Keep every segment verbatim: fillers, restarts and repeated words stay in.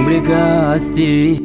Obligatie.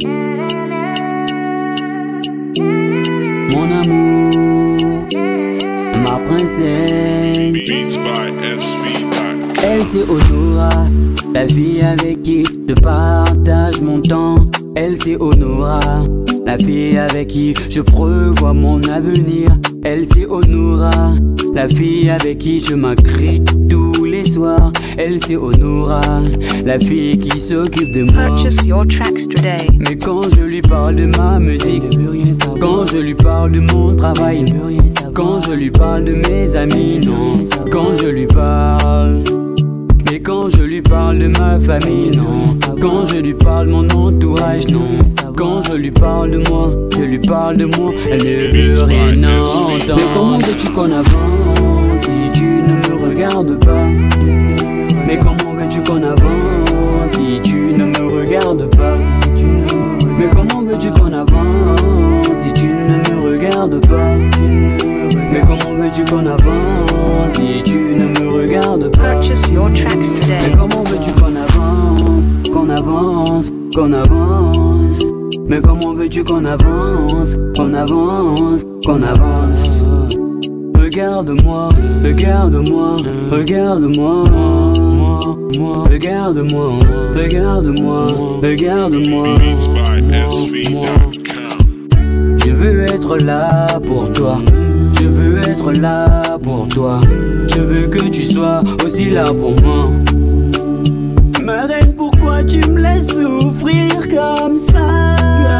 Mon amour, ma princesse. Beats by S V. Elle c'est Honora, la fille avec qui je partage mon temps. Elle c'est Honora, la fille avec qui je prévois mon avenir. Elle c'est Honora, la fille avec qui je m'accrie tous les soirs. Elle c'est Honora, la fille qui s'occupe de moi. Purchase your tracks today. Mais quand je lui parle de ma musique, il ne veut rien savoir. Quand je lui parle de mon travail, il ne veut rien savoir. Quand je lui parle de mes amis, non. Quand je lui parle, mais quand je lui parle de ma famille, non. Quand je lui parle de mon entourage, non. Quand je lui parle de moi, je lui parle de moi, elle ne veut rien entendre. Mais comment veux-tu qu'on avance si tu ne me regardes pas? Mais comment veux-tu qu'on avance si tu ne me regardes pas? Mais comment veux-tu qu'on avance si tu ne me regardes pas? Mais comment veux-tu qu'on avance si tu ne me regardes pas? Purchase your tracks today. Mais comment veux-tu qu'on avance, qu'on avance, qu'on avance? Mais comment veux-tu qu'on avance, qu'on avance, qu'on avance? Regarde-moi, regarde-moi, regarde-moi, moi, regarde-moi, regarde-moi, regarde-moi, Beats by S V moi. dot com. Je veux être là pour toi. Je veux être là pour toi. Je veux que tu sois aussi là pour moi. Ma reine, pourquoi tu me laisses souffrir comme ça?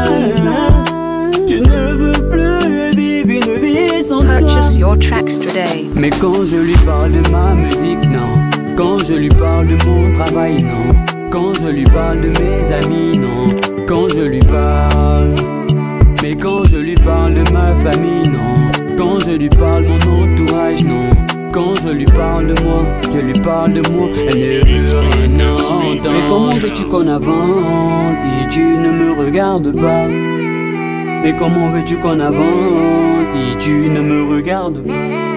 Je ne veux plus vivre une vie sans toi. Purchase your tracks today. Mais quand je lui parle de ma musique, non. Quand je lui parle de mon travail, non. Quand je lui parle de mes amis, non. Quand je lui parle, mais quand je lui parle de ma famille, non. Quand je lui parle de mon entourage, non. Quand je lui parle de moi, je lui parle de moi, elle ne veut rien entendre. Mais comment veux-tu qu'on avance si tu ne me regardes pas? Mais comment veux-tu qu'on avance si tu ne me regardes pas?